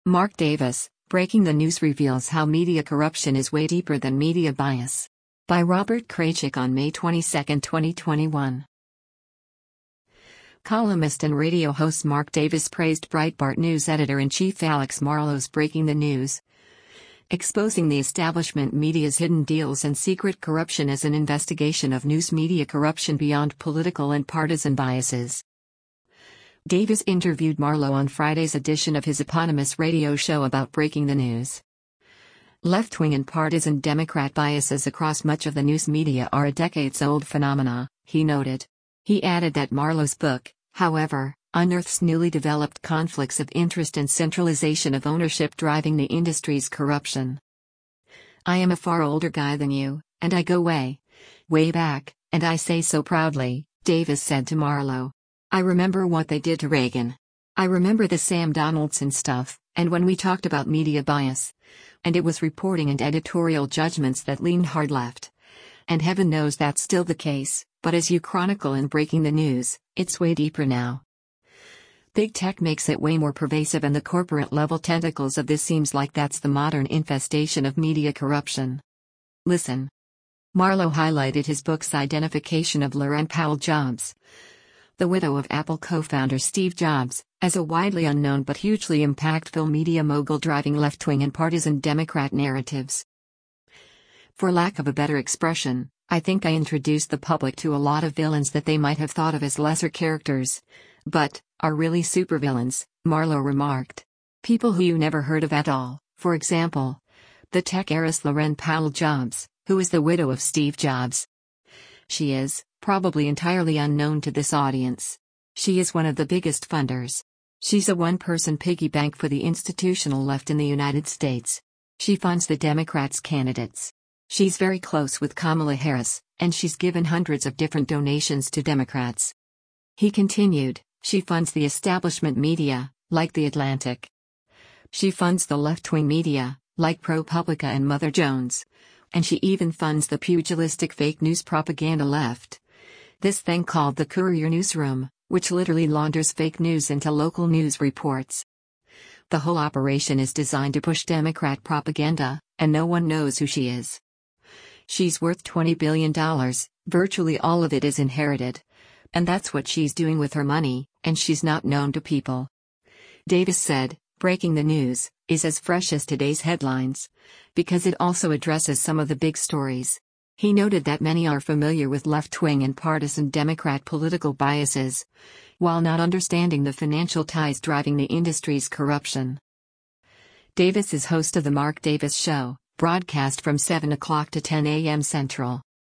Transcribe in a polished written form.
Mark Davis, Breaking the News reveals how media corruption is way deeper than media bias. By Robert Kraychik on May 22, 2021. Columnist and radio host Mark Davis praised Breitbart News editor-in-chief Alex Marlow's Breaking the News, exposing the establishment media's hidden deals and secret corruption as an investigation of news media corruption beyond political and partisan biases. Davis interviewed Marlow on Friday's edition of his eponymous radio show about breaking the news. Left-wing and partisan Democrat biases across much of the news media are a decades-old phenomena, he noted. He added that Marlow's book, however, unearths newly developed conflicts of interest and centralization of ownership driving the industry's corruption. "I am a far older guy than you, and I go way back, and I say so proudly," Davis said to Marlow. "I remember what they did to Reagan. I remember the Sam Donaldson stuff, and when we talked about media bias. And it was reporting and editorial judgments that leaned hard left. And heaven knows that's still the case, but as you chronicle in Breaking the News, it's way deeper now. Big tech makes it way more pervasive, and the corporate-level tentacles of this seems like that's the modern infestation of media corruption. Listen." Marlow highlighted his book's identification of Laurene Powell Jobs, the widow of Apple co-founder Steve Jobs, as a widely unknown but hugely impactful media mogul driving left-wing and partisan Democrat narratives. "For lack of a better expression, I think I introduced the public to a lot of villains that they might have thought of as lesser characters, but are really supervillains," Marlow remarked. "People who you never heard of at all, for example, the tech heiress Laurene Powell Jobs, who is the widow of Steve Jobs. She is, probably entirely unknown to this audience. She is one of the biggest funders. She's a one-person piggy bank for the institutional left in the United States. She funds the Democrats' candidates. She's very close with Kamala Harris, and she's given hundreds of different donations to Democrats." He continued, "She funds the establishment media, like The Atlantic. She funds the left-wing media, like ProPublica and Mother Jones. And she even funds the pugilistic fake news propaganda left. This thing called the Courier Newsroom, which literally launders fake news into local news reports. The whole operation is designed to push Democrat propaganda, and no one knows who she is. She's worth $20 billion, virtually all of it is inherited. And that's what she's doing with her money, and she's not known to people." Davis said, Breaking the News is as fresh as today's headlines, because it also addresses some of the big stories. He noted that many are familiar with left-wing and partisan Democrat political biases, while not understanding the financial ties driving the industry's corruption. Davis is host of The Mark Davis Show, broadcast from 7 o'clock to 10 a.m. Central.